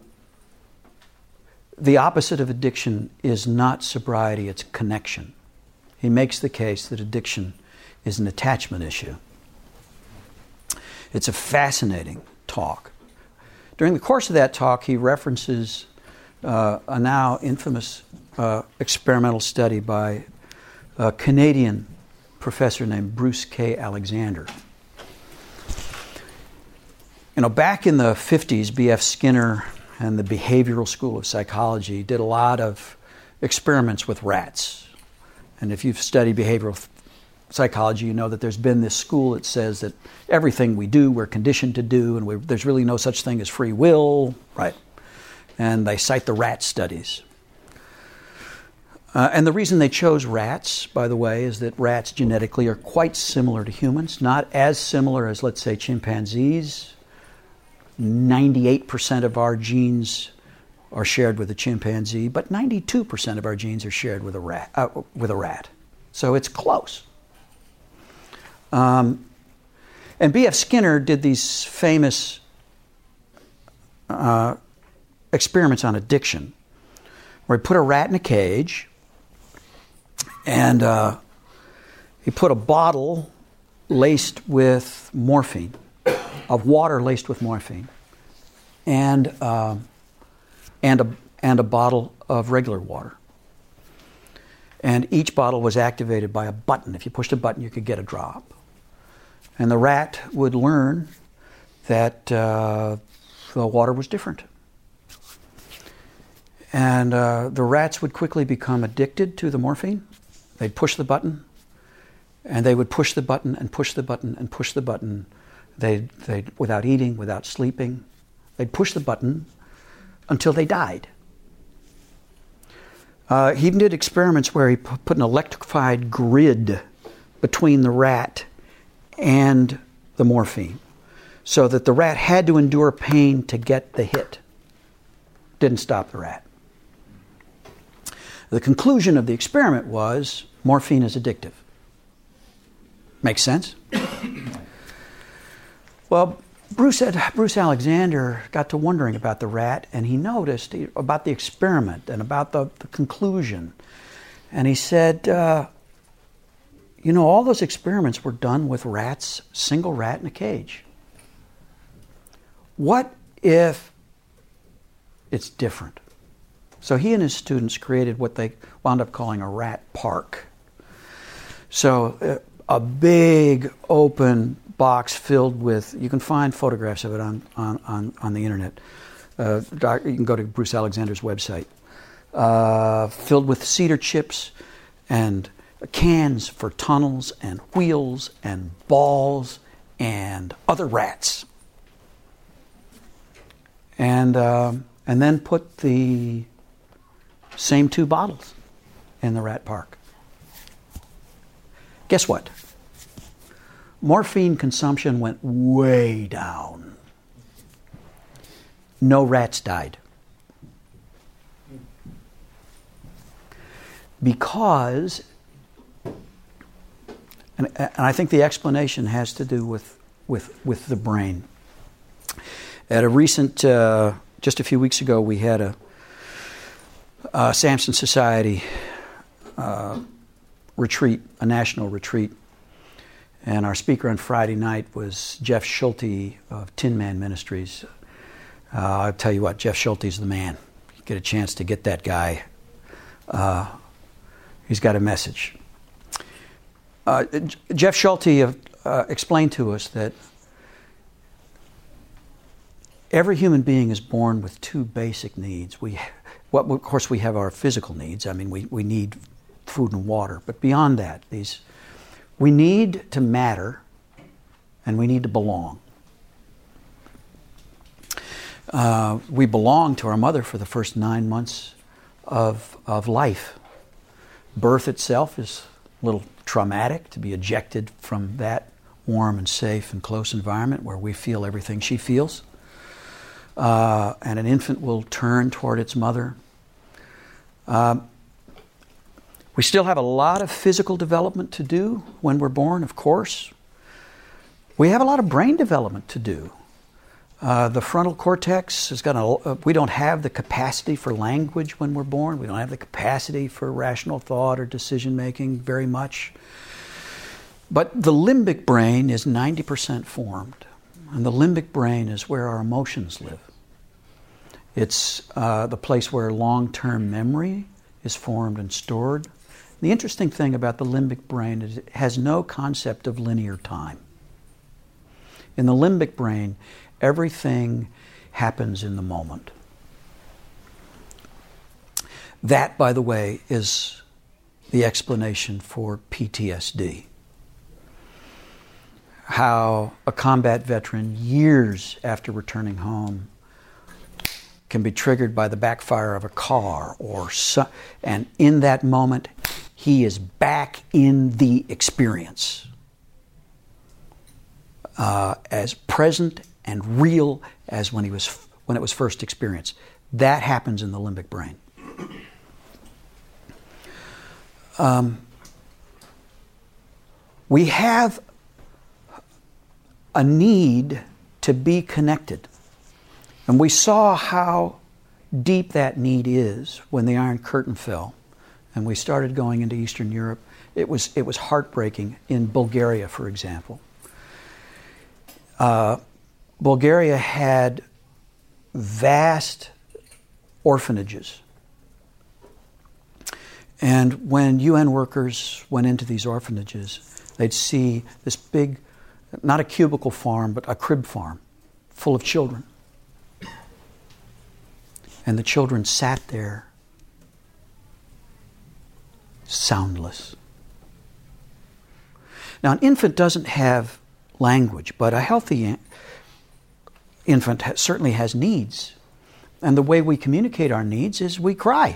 the opposite of addiction is not sobriety, it's connection. He makes the case that addiction is an attachment issue. It's a fascinating talk. During the course of that talk, he references a now infamous experimental study by a Canadian professor named Bruce K. Alexander. You know, back in the 50s, B.F. Skinner and the Behavioral School of Psychology did a lot of experiments with rats. And if you've studied behavioral psychology, you know that there's been this school that says that everything we do, we're conditioned to do, and there's really no such thing as free will, right? And they cite the rat studies. And the reason they chose rats, by the way, is that rats genetically are quite similar to humans, not as similar as, let's say, chimpanzees. 98% of our genes are shared with a chimpanzee, but 92% of our genes are shared with a rat. So it's close. And B.F. Skinner did these famous experiments on addiction, where he put a rat in a cage, and he put a bottle laced with morphine, of water laced with morphine, and a bottle of regular water. And each bottle was activated by a button. If you pushed a button, you could get a drop. And the rat would learn that the water was different. And the rats would quickly become addicted to the morphine. They'd push the button, and they would push the button and push the button and push the button. They'd without eating, without sleeping, they'd push the button until they died. He even did experiments where he put an electrified grid between the rat and the morphine, so that the rat had to endure pain to get the hit. Didn't stop the rat. The conclusion of the experiment was morphine is addictive. Makes sense? Well, Bruce Alexander got to wondering about the rat, and he noticed about the experiment and about the conclusion. And he said, all those experiments were done with rats, single rat in a cage. What if it's different? So he and his students created what they wound up calling a rat park. So a big open box filled with, you can find photographs of it on the internet. You can go to Bruce Alexander's website. Filled with cedar chips and cans for tunnels and wheels and balls and other rats. And then put the same 2 bottles in the rat park. Guess what? Morphine consumption went way down. No rats died. Because, and I think the explanation has to do with the brain. At a recent, just a few weeks ago, we had a Samson Society retreat, a national retreat. And our speaker on Friday night was Jeff Schulte of Tin Man Ministries. I'll tell you what, Jeff Schulte's the man. You get a chance to get that guy. He's got a message. Jeff Schulte explained to us that every human being is born with 2 basic needs. Of course, we have our physical needs. I mean, we need food and water. But beyond that, we need to matter, and we need to belong. We belong to our mother for the first 9 months of life. Birth itself is a little traumatic, to be ejected from that warm and safe and close environment where we feel everything she feels. And an infant will turn toward its mother. We still have a lot of physical development to do when we're born, of course. We have a lot of brain development to do. The frontal cortex has got we don't have the capacity for language when we're born. We don't have the capacity for rational thought or decision making very much. But the limbic brain is 90% formed. And the limbic brain is where our emotions live. It's the place where long-term memory is formed and stored. The interesting thing about the limbic brain is it has no concept of linear time. In the limbic brain, everything happens in the moment. That, by the way, is the explanation for PTSD. How a combat veteran, years after returning home, can be triggered by the backfire of a car, and in that moment, he is back in the experience, as present and real as when it was first experienced. That happens in the limbic brain. We have a need to be connected. And we saw how deep that need is when the Iron Curtain fell, and we started going into Eastern Europe. It was heartbreaking in Bulgaria, for example. Bulgaria had vast orphanages. And when UN workers went into these orphanages, they'd see this big, not a cubicle farm, but a crib farm full of children. And the children sat there soundless. Now, an infant doesn't have language, but a healthy infant certainly has needs. And the way we communicate our needs is we cry.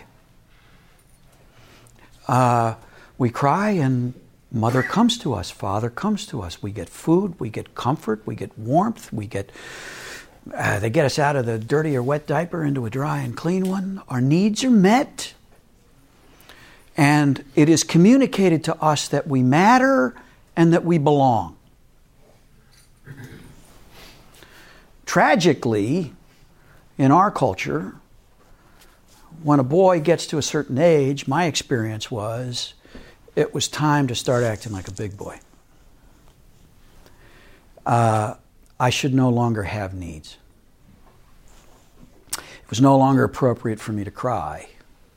We cry and mother comes to us, father comes to us. We get food, we get comfort, we get warmth, we get... they get us out of the dirty or wet diaper into a dry and clean one. Our needs are met. And it is communicated to us that we matter and that we belong. Tragically, in our culture, when a boy gets to a certain age, my experience was, it was time to start acting like a big boy. I should no longer have needs. It was no longer appropriate for me to cry.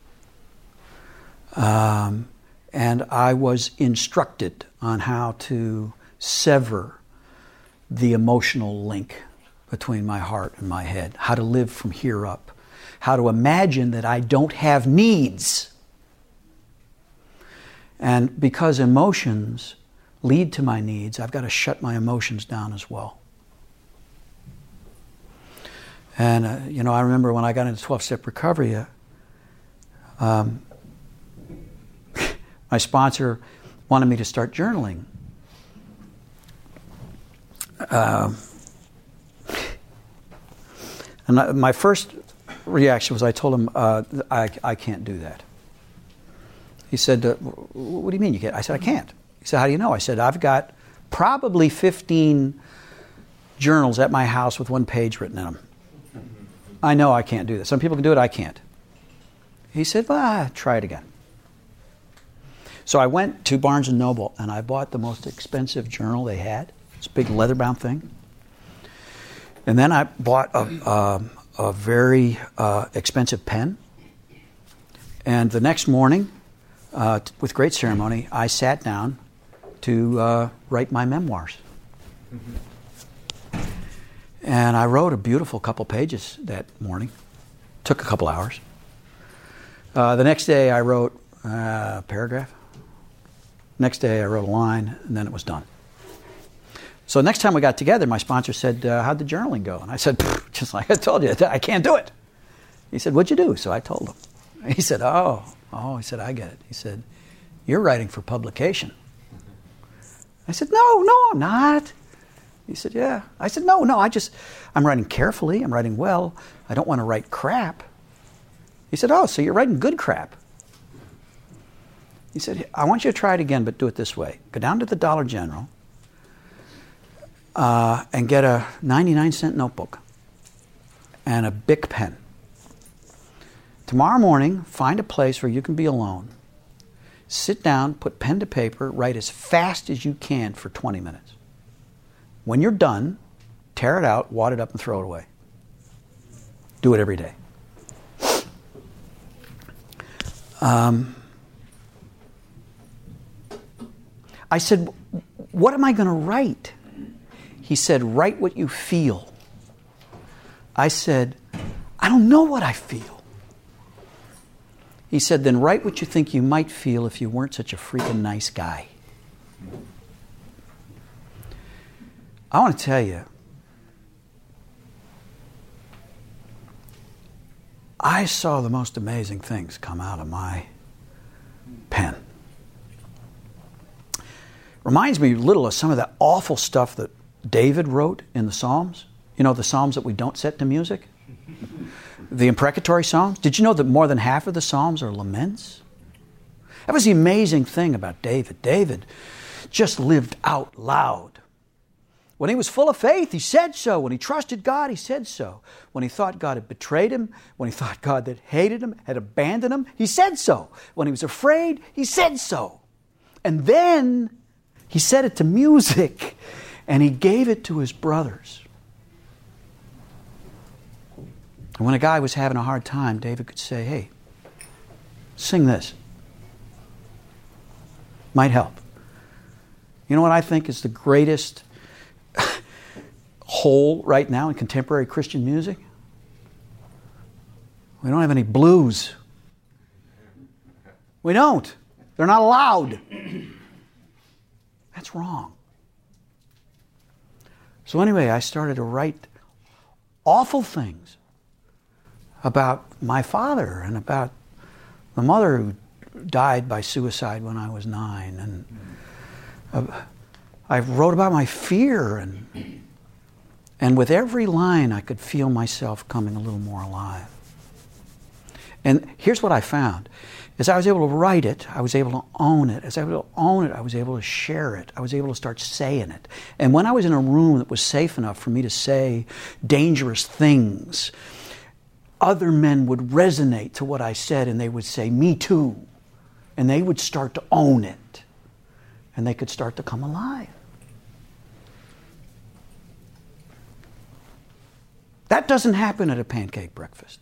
And I was instructed on how to sever the emotional link between my heart and my head, how to live from here up, how to imagine that I don't have needs. And because emotions lead to my needs, I've got to shut my emotions down as well. And, I remember when I got into 12-step recovery, my sponsor wanted me to start journaling. And my first reaction was I told him, I can't do that. He said, what do you mean you can't? I said, I can't. He said, how do you know? I said, I've got probably 15 journals at my house with one page written in them. I know I can't do that. Some people can do it, I can't. He said, well, try it again. So I went to Barnes & Noble and I bought the most expensive journal they had. It's a big leather-bound thing. And then I bought a very expensive pen. And the next morning, with great ceremony, I sat down to write my memoirs. Mm-hmm. And I wrote a beautiful couple pages that morning. Took a couple hours. The next day I wrote a paragraph. Next day I wrote a line, and then it was done. So next time we got together, my sponsor said, how'd the journaling go? And I said, just like I told you, I can't do it. He said, what'd you do? So I told him. He said, he said, I get it. He said, you're writing for publication. I said, no, I'm not. He said, yeah. I said, no, I'm writing carefully, I'm writing well. I don't want to write crap. He said, so you're writing good crap. He said, I want you to try it again, but do it this way. Go down to the Dollar General and get a 99-cent notebook and a Bic pen. Tomorrow morning, find a place where you can be alone. Sit down, put pen to paper, write as fast as you can for 20 minutes. When you're done, tear it out, wad it up, and throw it away. Do it every day. I said, what am I going to write? He said, write what you feel. I said, I don't know what I feel. He said, then write what you think you might feel if you weren't such a freaking nice guy. I want to tell you, I saw the most amazing things come out of my pen. Reminds me a little of some of that awful stuff that David wrote in the Psalms. You know, the Psalms that we don't set to music? The imprecatory Psalms. Did you know that more than half of the Psalms are laments? That was the amazing thing about David. David just lived out loud When he was full of faith, he said so. When he trusted God, he said so. When he thought God had betrayed him, when he thought God had hated him, had abandoned him, he said so. When he was afraid, he said so. And then he said it to music, and he gave it to his brothers. And when a guy was having a hard time, David could say, hey, sing this. Might help. You know what I think is the greatest hole right now in contemporary Christian music? We don't have any blues. We don't. They're not allowed. That's wrong. So anyway, I started to write awful things about my father and about the mother who died by suicide when I was 9. And I wrote about my fear, and with every line I could feel myself coming a little more alive. And here's what I found. As I was able to write it, I was able to own it. As I was able to own it, I was able to share it. I was able to start saying it. And when I was in a room that was safe enough for me to say dangerous things, other men would resonate to what I said, and they would say, me too. And they would start to own it. And they could start to come alive. That doesn't happen at a pancake breakfast.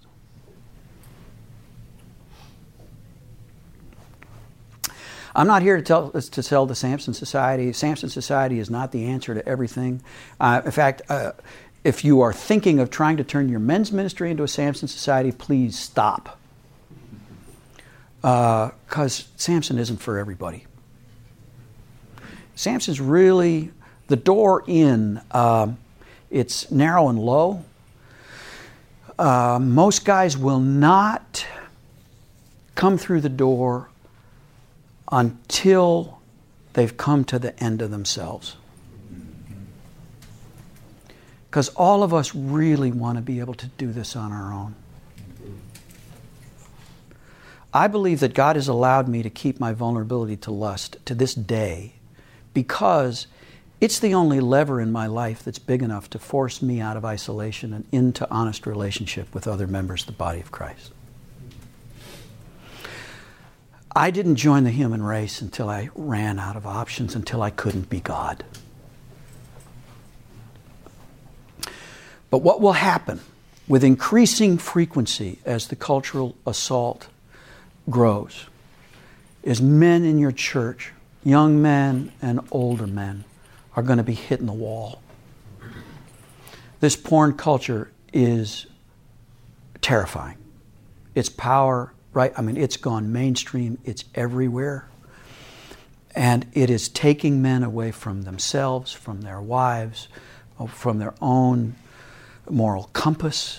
I'm not here to sell the Samson Society. Samson Society is not the answer to everything. In fact, if you are thinking of trying to turn your men's ministry into a Samson Society, please stop. Because Samson isn't for everybody. Samson's really the door in. It's narrow and low. Most guys will not come through the door until they've come to the end of themselves. Because all of us really want to be able to do this on our own. I believe that God has allowed me to keep my vulnerability to lust to this day because it's the only lever in my life that's big enough to force me out of isolation and into honest relationship with other members of the body of Christ. I didn't join the human race until I ran out of options, until I couldn't be God. But what will happen with increasing frequency as the cultural assault grows is men in your church, young men and older men, are going to be hitting the wall. This porn culture is terrifying. Its power, right? I mean, it's gone mainstream. It's everywhere. And it is taking men away from themselves, from their wives, from their own moral compass.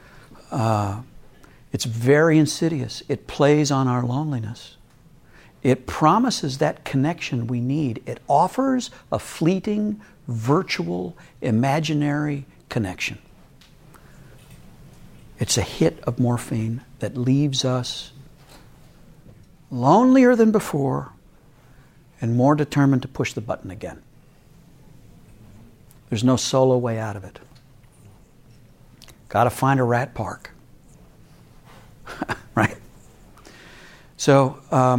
It's very insidious. It plays on our loneliness. It promises that connection we need. It offers a fleeting, virtual, imaginary connection. It's a hit of morphine that leaves us lonelier than before and more determined to push the button again. There's no solo way out of it. Got to find a rat park. Right? So,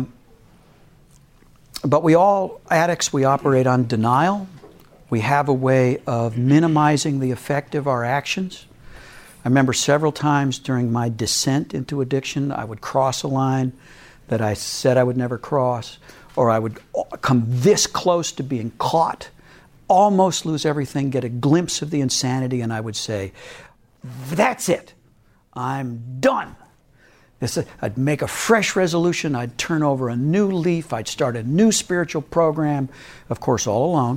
but we all, addicts, we operate on denial. We have a way of minimizing the effect of our actions. I remember several times during my descent into addiction, I would cross a line that I said I would never cross, or I would come this close to being caught, almost lose everything, get a glimpse of the insanity, and I would say, that's it. I'm done. I'd make a fresh resolution. I'd turn over a new leaf. I'd start a new spiritual program, of course, all alone.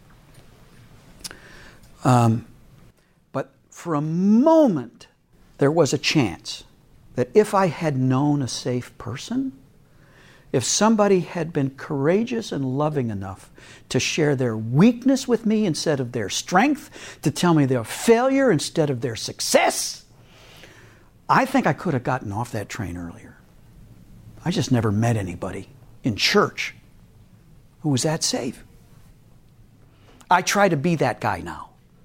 But for a moment, there was a chance that if I had known a safe person, if somebody had been courageous and loving enough to share their weakness with me instead of their strength, to tell me their failure instead of their success, I think I could have gotten off that train earlier. I just never met anybody in church who was that safe. I try to be that guy now.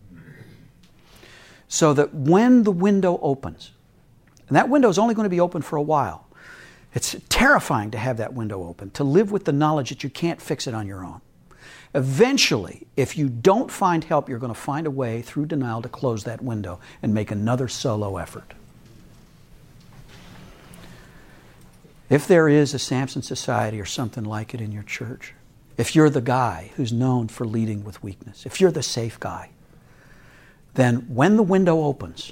So that when the window opens, and that window is only going to be open for a while, it's terrifying to have that window open, to live with the knowledge that you can't fix it on your own. Eventually, if you don't find help, you're going to find a way through denial to close that window and make another solo effort. If there is a Samson Society or something like it in your church, if you're the guy who's known for leading with weakness, if you're the safe guy, then when the window opens,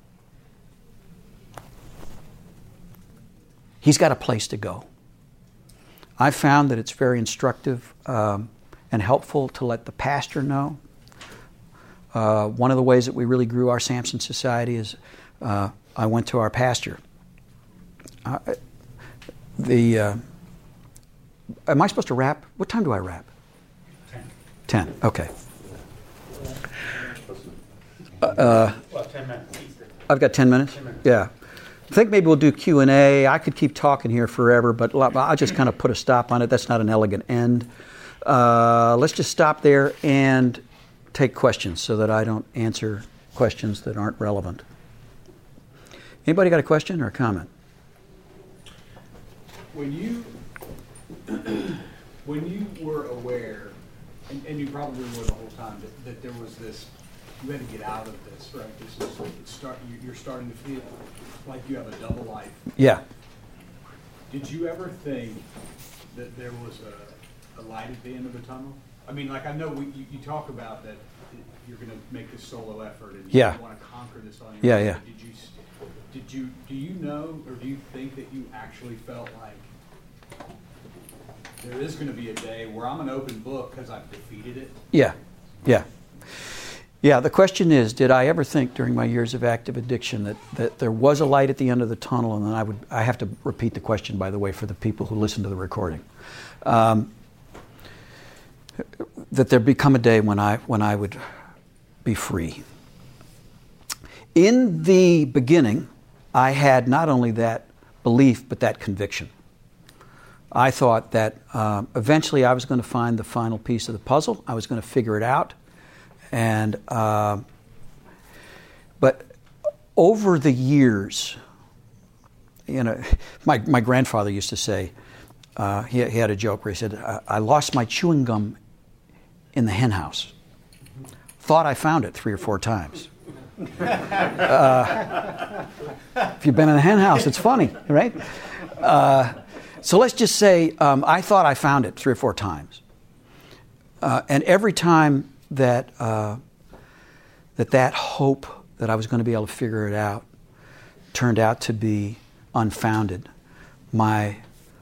he's got a place to go. I found that it's very instructive and helpful to let the pastor know. One of the ways that we really grew our Samson Society is I went to our pastor. Am I supposed to wrap? What time do I wrap? 10. Okay. 10 minutes. I've got 10 minutes? 10 minutes. Yeah. I think maybe we'll do Q&A. I could keep talking here forever, but I'll just kind of put a stop on it. That's not an elegant end. Let's just stop there and take questions so that I don't answer questions that aren't relevant. Anybody got a question or a comment? When you were aware, and you probably were the whole time, that there was this, you had to get out of this, right? This is you're starting to feel like you have a double life. Yeah. Did you ever think that there was a light at the end of the tunnel? I mean, like I know you talk about that you're going to make this solo effort and you want to conquer this on your own. Yeah. Do you know, or do you think that you actually felt like there is going to be a day where I'm an open book because I've defeated it? Yeah. The question is, did I ever think during my years of active addiction that there was a light at the end of the tunnel? And then I have to repeat the question, by the way, for the people who listen to the recording. That there'd become a day when I would be free. In the beginning, I had not only that belief, but that conviction. I thought that eventually I was going to find the final piece of the puzzle. I was going to figure it out. And but over the years, my grandfather used to say, he had a joke where he said, I lost my chewing gum in the hen house. Thought I found it 3 or 4 times. If you've been in a hen house, it's funny, right? So let's just say I thought I found it 3 or 4 times. And every time that hope that I was going to be able to figure it out turned out to be unfounded, my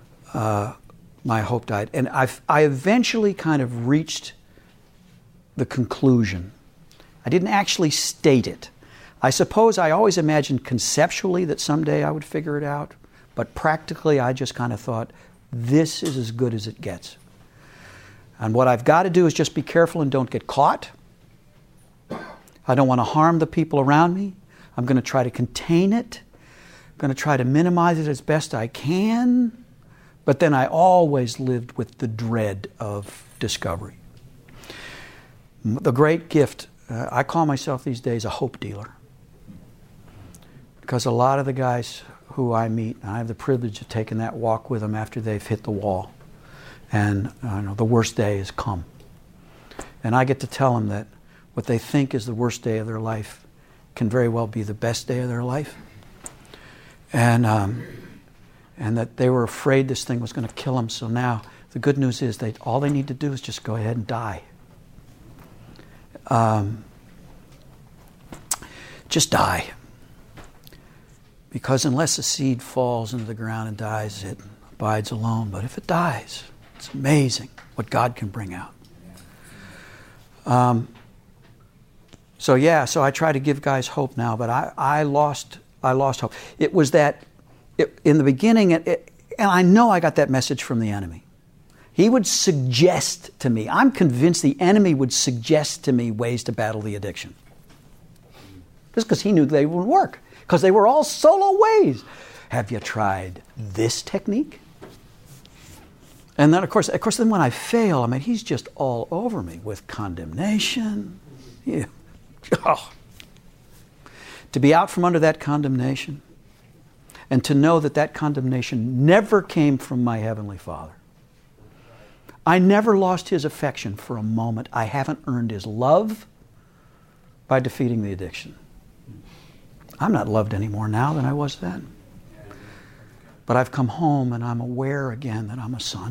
hope died. And I eventually kind of reached the conclusion. I didn't actually state it. I suppose I always imagined conceptually that someday I would figure it out, but practically I just kind of thought, this is as good as it gets. And what I've got to do is just be careful and don't get caught. I don't want to harm the people around me. I'm going to try to contain it. I'm going to try to minimize it as best I can. But then I always lived with the dread of discovery. The great gift, I call myself these days a hope dealer. Because a lot of the guys who I meet, I have the privilege of taking that walk with them after they've hit the wall. And the worst day has come. And I get to tell them that what they think is the worst day of their life can very well be the best day of their life. And that they were afraid this thing was going to kill them. So now the good news is all they need to do is just go ahead and die. Just die. Because unless a seed falls into the ground and dies, it abides alone. But if it dies, it's amazing what God can bring out. So I try to give guys hope now, but I lost hope. It was that in the beginning, and I know I got that message from the enemy. He would suggest to me, I'm convinced the enemy would suggest to me ways to battle the addiction. Just because he knew they wouldn't work. Because they were all solo ways. Have you tried this technique? And then, of course, then when I fail, I mean, he's just all over me with condemnation. Yeah. Oh. To be out from under that condemnation and to know that that condemnation never came from my Heavenly Father. I never lost His affection for a moment. I haven't earned His love by defeating the addiction. I'm not loved any more now than I was then. But I've come home and I'm aware again that I'm a son.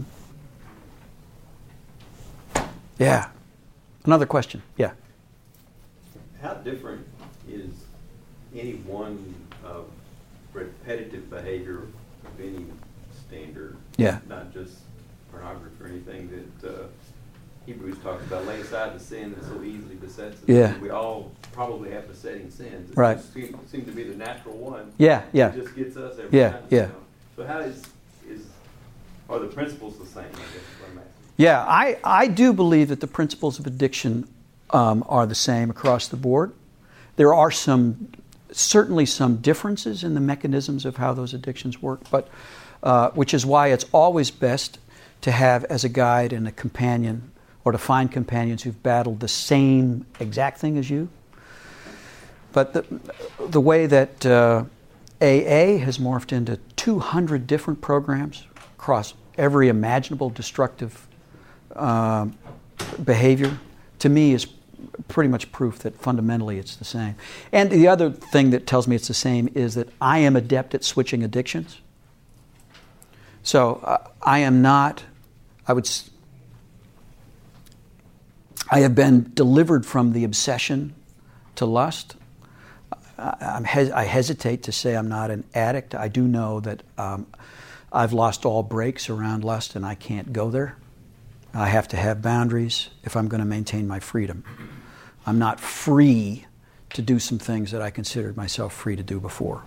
Yeah. Another question. Yeah. How different is any one repetitive behavior of any standard? Yeah. Not just pornography or anything that Hebrews talks about. Lay aside the sin that so easily besets us. Yeah. We all probably have besetting sins. It Right. seem to be the natural one. Yeah, yeah. It just gets us every Yeah, time. yeah. You know? So how are the principles the same? I guess is what I'm asking. Yeah, I do believe that the principles of addiction are the same across the board. There are certainly some differences in the mechanisms of how those addictions work, but which is why it's always best to have as a guide and a companion, or to find companions who've battled the same exact thing as you. But the way that AA has morphed into 200 different programs across every imaginable destructive behavior, to me is pretty much proof that fundamentally it's the same. And the other thing that tells me it's the same is that I am adept at switching addictions. So I am not, I have been delivered from the obsession to lust. I hesitate to say I'm not an addict. I do know that I've lost all brakes around lust and I can't go there. I have to have boundaries if I'm going to maintain my freedom. I'm not free to do some things that I considered myself free to do before.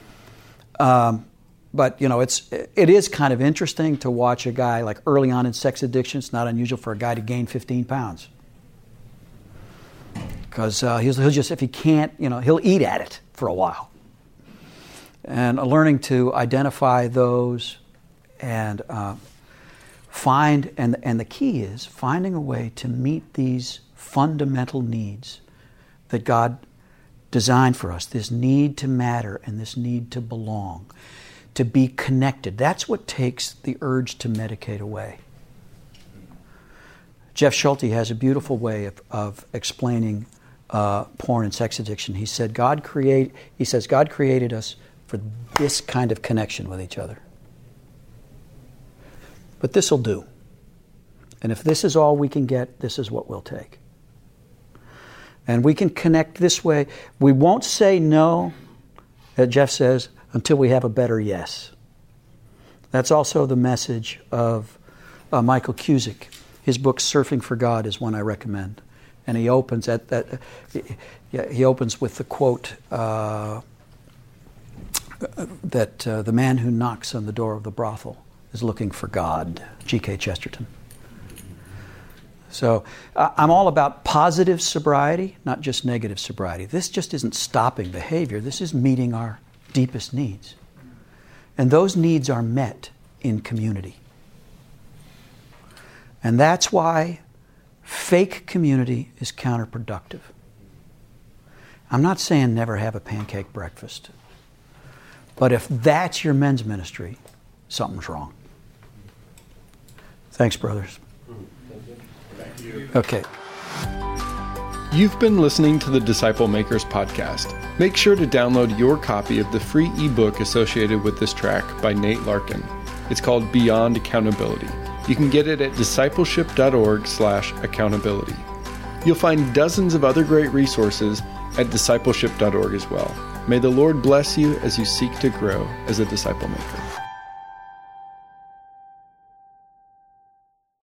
But, you know, it is kind of interesting to watch a guy, like early on in sex addiction. It's not unusual for a guy to gain 15 pounds. Because he'll just, if he can't, you know, he'll eat at it for a while. And learning to identify those and find, and the key is finding a way to meet these fundamental needs that God designed for us. This need to matter and this need to belong, to be connected. That's what takes the urge to medicate away. Jeff Schulte has a beautiful way of explaining porn and sex addiction. He said God created us for this kind of connection with each other. But this will do. And if this is all we can get, this is what we'll take. And we can connect this way. We won't say no, Jeff says, until we have a better yes. That's also the message of Michael Cusick. His book, Surfing for God, is one I recommend. And he opens he opens with the quote that the man who knocks on the door of the brothel is looking for God, G.K. Chesterton. So I'm all about positive sobriety, not just negative sobriety. This just isn't stopping behavior. This is meeting our deepest needs. And those needs are met in community. And that's why fake community is counterproductive. I'm not saying never have a pancake breakfast. But if that's your men's ministry, something's wrong. Thanks, brothers. Thank you. Okay. You've been listening to the Disciple Makers podcast. Make sure to download your copy of the free ebook associated with this track by Nate Larkin. It's called Beyond Accountability. You can get it at discipleship.org/accountability. You'll find dozens of other great resources at discipleship.org as well. May the Lord bless you as you seek to grow as a disciple maker.